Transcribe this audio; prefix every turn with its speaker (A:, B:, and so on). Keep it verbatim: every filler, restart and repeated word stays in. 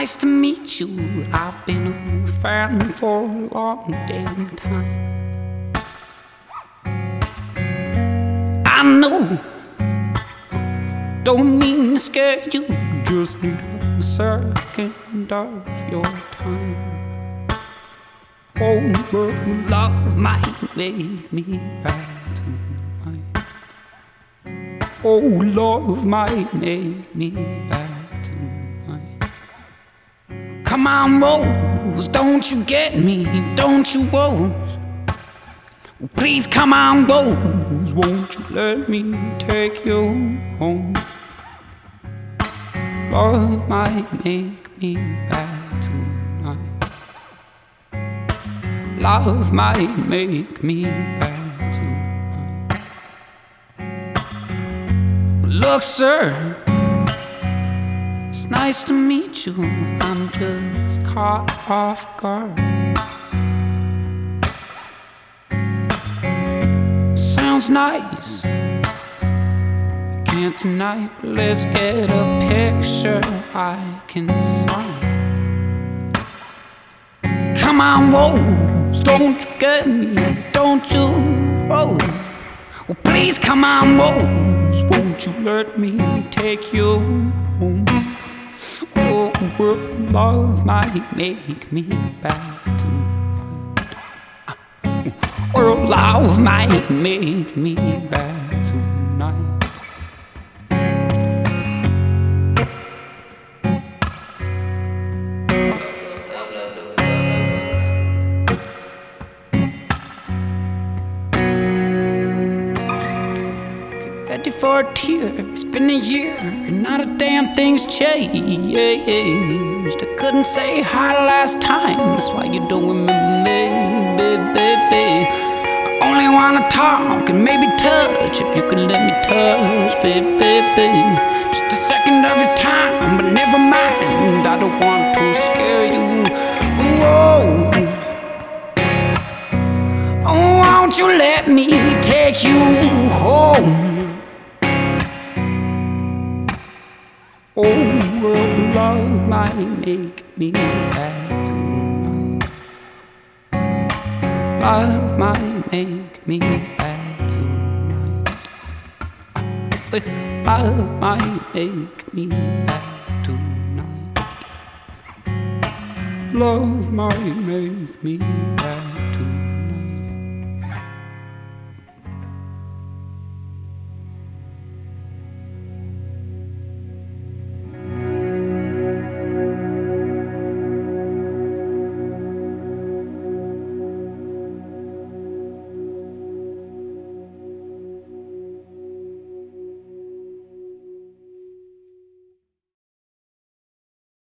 A: nice to meet you. I've been a fan for a long damn time. I know, don't mean to scare you, just need a second of your time. Oh, love might make me bad tonight. Oh, love might make me bad tonight. Come on, Rose, don't you get me, don't you, Rose? Please come on, Rose, won't you let me take you home? Love might make me bad tonight. Love might make me bad tonight. Look, sir, it's nice to meet you. I'm just caught off guard. Sounds nice, I can't tonight, but let's get a picture I can sign. Come on, Rose, don't you get me, don't you, Rose? Well, please come on, Rose, won't you let me take you home? Oh, well, love might make me bad tonight. Well, love might make me bad tonight. Ready for a tear, it's been a year and not a damn thing's changed. I couldn't say hi last time, that's why you don't remember me, baby. I only wanna talk and maybe touch, if you can let me touch, baby. Just a second of your time, but never mind, I don't want to scare you. Whoa. Oh, won't you let me take you home? Oh, well, love might make me bad tonight. Love might make me bad tonight. Love might make me bad tonight. Love might make me bad.